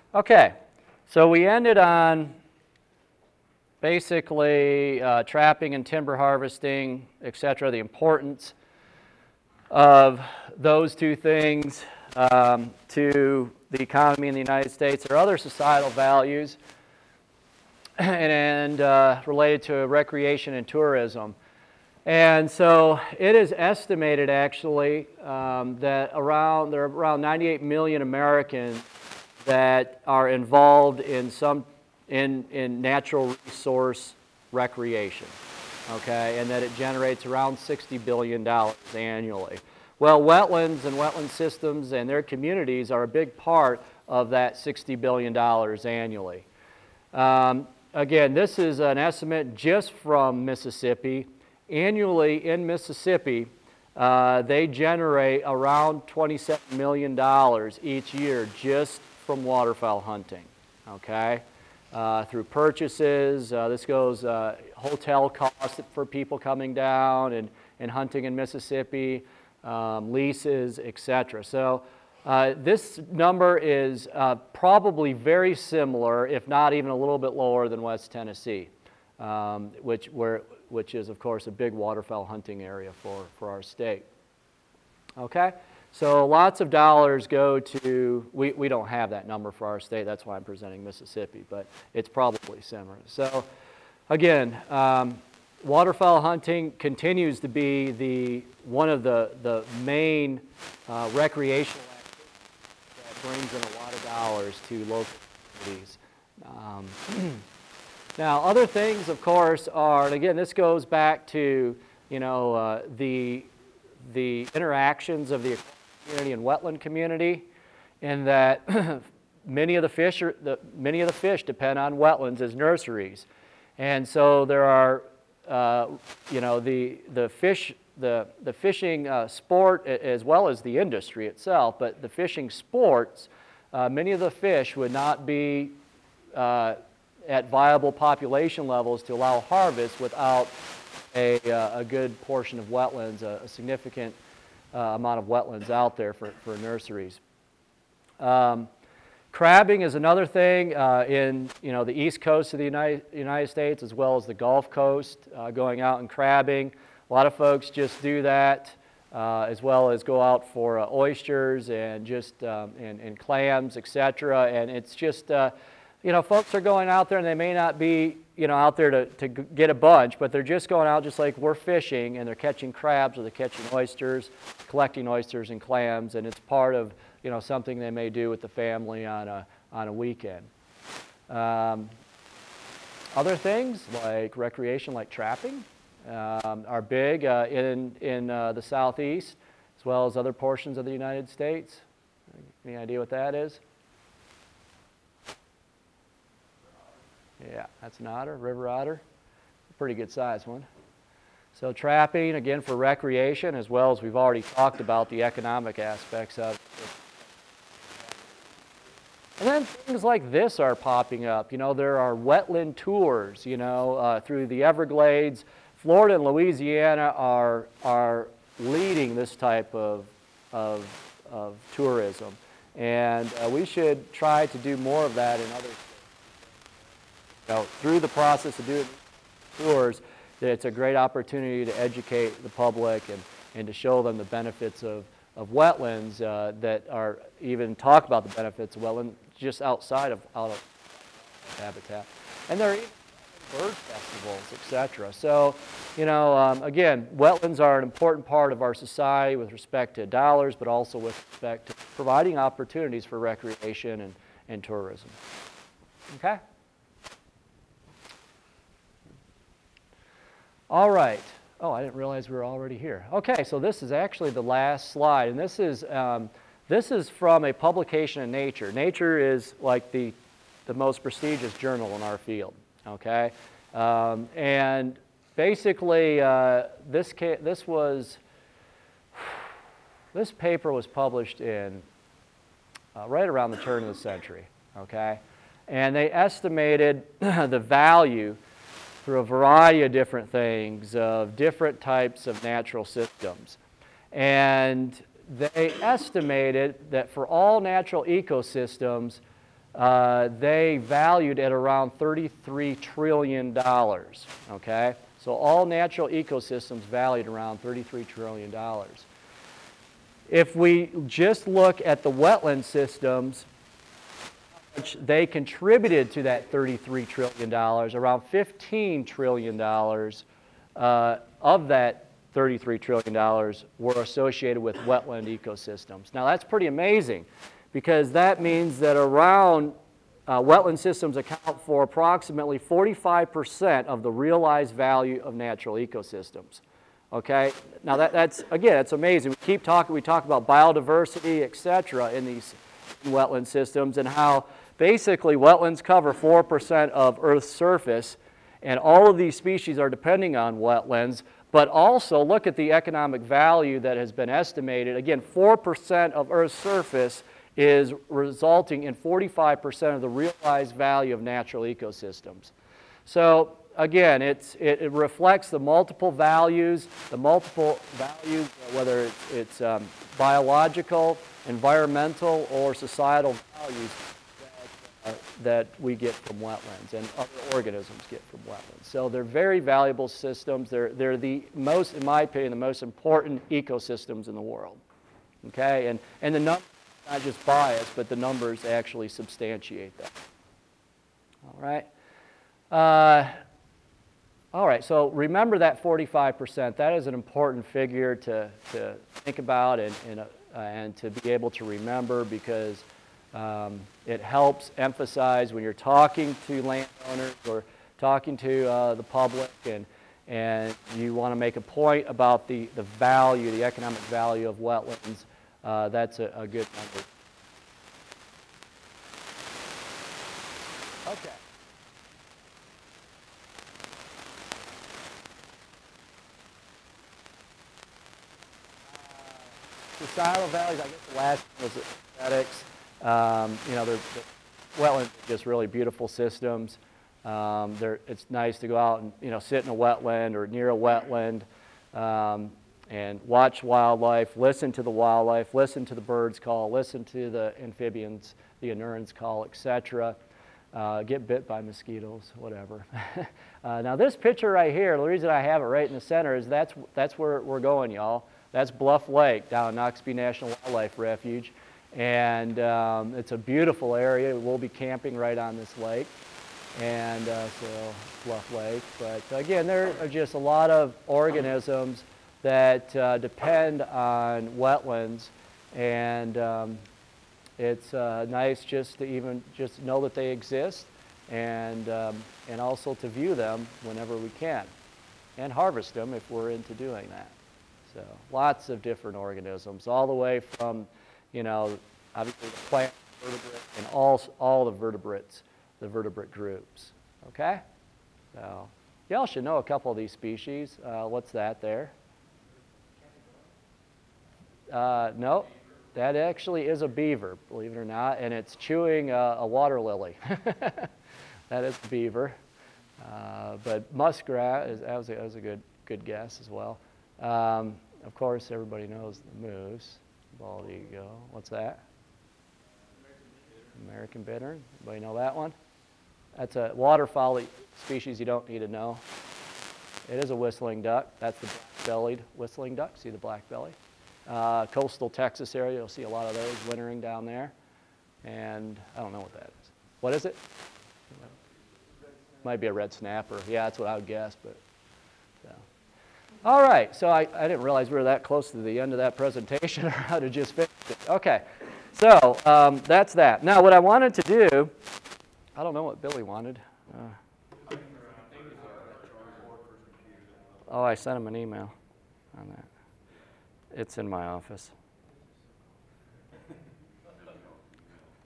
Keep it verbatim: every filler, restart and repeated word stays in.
Okay, so we ended on basically uh, trapping and timber harvesting, et cetera, the importance of those two things um, to the economy in the United States. There are other societal values and, and uh, related to recreation and tourism. And so it is estimated actually um, that around there are around ninety-eight million Americans that are involved in some in, in natural resource recreation, okay, and that it generates around sixty billion dollars annually. Well, wetlands and wetland systems and their communities are a big part of that sixty billion dollars annually. Um, again, this is an estimate just from Mississippi. Annually in Mississippi, uh, they generate around twenty-seven million dollars each year just from waterfowl hunting, okay? Uh, through purchases, uh, this goes uh, hotel costs for people coming down and, and hunting in Mississippi, um, leases, et cetera. So uh, this number is uh, probably very similar, if not even a little bit lower than West Tennessee, um, which, where, which is, of course, a big waterfowl hunting area for, for our state. Okay? So lots of dollars go to, we, we don't have that number for our state, that's why I'm presenting Mississippi, but it's probably similar. So again, um, waterfowl hunting continues to be the, one of the, the main uh, recreational activities that brings in a lot of dollars to local communities. Um, now other things, of course, are, and again, this goes back to, you know, uh, the, the interactions of the community and wetland community, in that many of the fish are, the, many of the fish depend on wetlands as nurseries, and so there are uh, you know the the fish the the fishing uh, sport as well as the industry itself, but the fishing sports, uh, many of the fish would not be uh, at viable population levels to allow harvest without a, uh, a good portion of wetlands, a, a significant Uh, amount of wetlands out there for, for nurseries. Um, crabbing is another thing uh, in you know the east coast of the United, United States as well as the Gulf Coast, uh, going out and crabbing. A lot of folks just do that uh, as well as go out for uh, oysters and just um, and, and clams, et cetera. And it's just uh, you know folks are going out there and they may not be you know out there to, to get a bunch, but they're just going out just like we're fishing, and they're catching crabs or they're catching oysters, collecting oysters and clams, and it's part of you know something they may do with the family on a on a weekend. Um, other things like recreation, like trapping, um, are big uh, in in uh, the southeast as well as other portions of the United States. Any idea what that is? Yeah, that's an otter, river otter, pretty good sized one. So trapping, again, for recreation, as well as we've already talked about the economic aspects of it. And then things like this are popping up. You know, there are wetland tours, you know, uh, through the Everglades. Florida and Louisiana are, are leading this type of, of, of tourism. And uh, we should try to do more of that in other states. So through the process of doing tours, it's a great opportunity to educate the public and, and to show them the benefits of, of wetlands uh, that are, even talk about the benefits of wetlands just outside of, out of habitat. And there are even bird festivals, et cetera. So, you know, um, again, wetlands are an important part of our society with respect to dollars, but also with respect to providing opportunities for recreation and, and tourism. Okay? All right. Oh, I didn't realize we were already here. Okay, so this is actually the last slide, and this is um, this is from a publication in Nature. Nature is like the the most prestigious journal in our field. Okay, um, and basically uh, this ca- this was this paper was published in uh, right around the turn of the century. Okay, and they estimated the value through a variety of different things, of different types of natural systems. And they estimated that for all natural ecosystems, uh, they valued at around thirty-three trillion dollars, okay? So all natural ecosystems valued around thirty-three trillion dollars. If we just look at the wetland systems, which they contributed to that thirty-three trillion dollars, around fifteen trillion dollars uh, of that thirty-three trillion dollars were associated with wetland ecosystems. Now that's pretty amazing, because that means that around uh, wetland systems account for approximately forty-five percent of the realized value of natural ecosystems. Okay, now that, that's, again, it's amazing. We keep talking, we talk about biodiversity, et cetera, in these wetland systems, and how basically wetlands cover four percent of Earth's surface, and all of these species are depending on wetlands. But also look at the economic value that has been estimated. Again, four percent of Earth's surface is resulting in forty-five percent of the realized value of natural ecosystems. So again, it's, it, it reflects the multiple values, the multiple values, whether it's, it's um, biological, environmental, or societal values that, uh, that we get from wetlands and other organisms get from wetlands. So they're very valuable systems. They're, they're the most, in my opinion, the most important ecosystems in the world. Okay, and, and the numbers, not just bias, but the numbers actually substantiate that. All right. Uh, all right, so remember that forty-five percent. That is an important figure to, to think about and, and, uh, and to be able to remember, because um, it helps emphasize when you're talking to landowners or talking to uh, the public, and, and you want to make a point about the, the value, the economic value of wetlands. Uh, that's a, a good number. Okay. Uh, societal values, I guess the last one was aesthetics. Um, you know, they're, the wetlands are just really beautiful systems. Um, they're, it's nice to go out and, you know, sit in a wetland or near a wetland. Um, and watch wildlife, listen to the wildlife, listen to the birds call, listen to the amphibians, the anurans call, et cetera. Uh, get bit by mosquitoes, whatever. uh, now this picture right here, the reason I have it right in the center is that's, that's where we're going, y'all. That's Bluff Lake down in Noxubee National Wildlife Refuge. And um, it's a beautiful area. We'll be camping right on this lake. And uh, so Bluff Lake. But again, there are just a lot of organisms that uh, depend on wetlands, and um, it's uh, nice just to even just know that they exist, and um, and also to view them whenever we can, and harvest them if we're into doing that. So lots of different organisms, all the way from, you know, obviously the plant, vertebrate, and all all the vertebrates, the vertebrate groups. Okay, so y'all should know a couple of these species. Uh, what's that there? Uh, no, that actually is a beaver, believe it or not, and it's chewing uh, a water lily. That is a beaver. Uh, but muskrat, is, that, was a, that was a good, good guess as well. Um, of course, everybody knows the moose. Bald eagle. What's that? American bittern. Anybody know that one? That's a waterfowl species you don't need to know. It is a whistling duck. That's the black-bellied whistling duck. See the black belly? Uh, coastal Texas area, you'll see a lot of those wintering down there. And I don't know what that is. What is it? Might be a red snapper. Yeah, that's what I would guess. But so. All right, so I, I didn't realize we were that close to the end of that presentation, or how to just finish it. Okay, so um, that's that. Now, what I wanted to do, I don't know what Billy wanted. Uh, oh, I sent him an email on that. It's in my office.